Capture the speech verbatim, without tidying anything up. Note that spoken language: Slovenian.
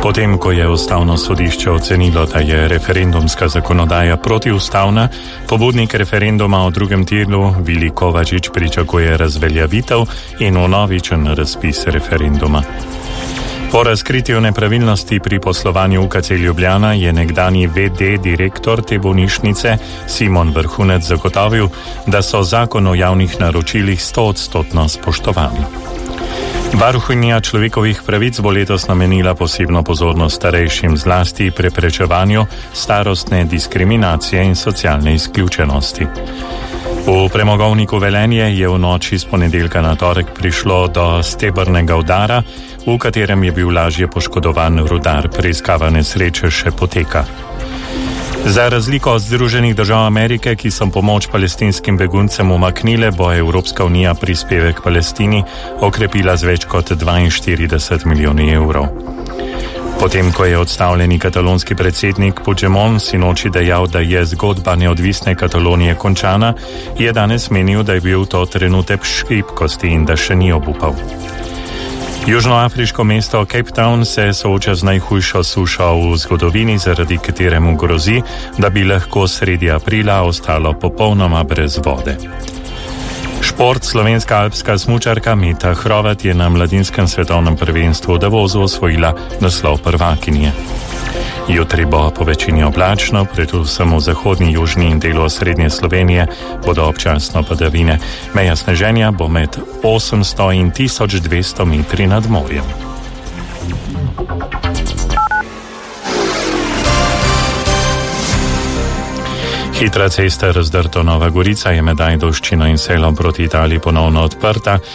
Potem, ko je ustavno sodišče ocenilo, da je referendumska zakonodaja protiustavna, pobudnik referenduma o drugem tiru Vili Kovačič pričakuje razveljavitev in vnovičen razpis referenduma. Po razkritju nepravilnosti pri poslovanju U K C Ljubljana je nekdanji V D direktor te bolnišnice Simon Vrhunec zagotovil, da so zakon o javnih naročilih stoodstotno spoštovali. Varuhinja človekovih pravic bo letos namenila posebno pozornost starejšim, zlasti preprečevanju starostne diskriminacije in socialne izključenosti. V premogovniku Velenje je v noči z ponedeljka na torek prišlo do stebrnega udara, v katerem je bil lažje poškodovan rudar. Preiskava nesreče še poteka. Za razliko od Združenih držav Amerike, ki so pomoč palestinskim beguncem umaknile, bo Evropska unija prispevek Palestini okrepila z več kot dvainštirideset milijoni evrov. Potem, ko je odstavljeni katalonski predsednik Puigdemont sinoči dejal, da je zgodba neodvisne Katalonije končana, je danes menil, da je bil to trenutek šibkosti in da še ni obupal. Južnoafriško mesto Cape Town se sooča z najhujšo sušo v zgodovini, zaradi kateremu grozi, da bi lahko sredi aprila ostalo popolnoma brez vode. Šport. Slovenska alpska smučarka Meta Hrovat je na mladinskem svetovnem prvenstvu v Davosu osvojila naslov prvakinje. Jutri bo po večini oblačno, predvsem v zahodni, južni in delu osrednje Slovenije bodo občasno padavine. Meja sneženja bo med osemsto in tisoč dvesto metri nad morjem. Hitra cesta Razdrto Nova Gorica je med Ajdovščino in Selom proti Italiji ponovno odprta.